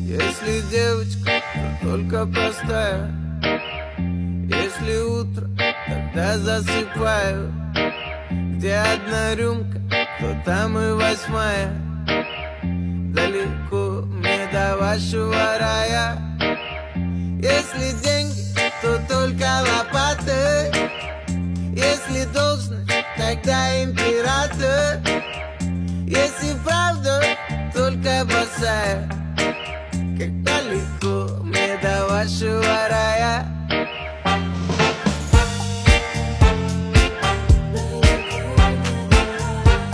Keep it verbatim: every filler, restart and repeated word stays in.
Если девочка, то только простая. Если утро, тогда засыпаю. Где одна рюмка, то там и восьмая. Далеко мне до вашего рая. Если деньги, то только лопаты. Если должность, тогда император. Если правда, только босая. Как далеко мне до вашего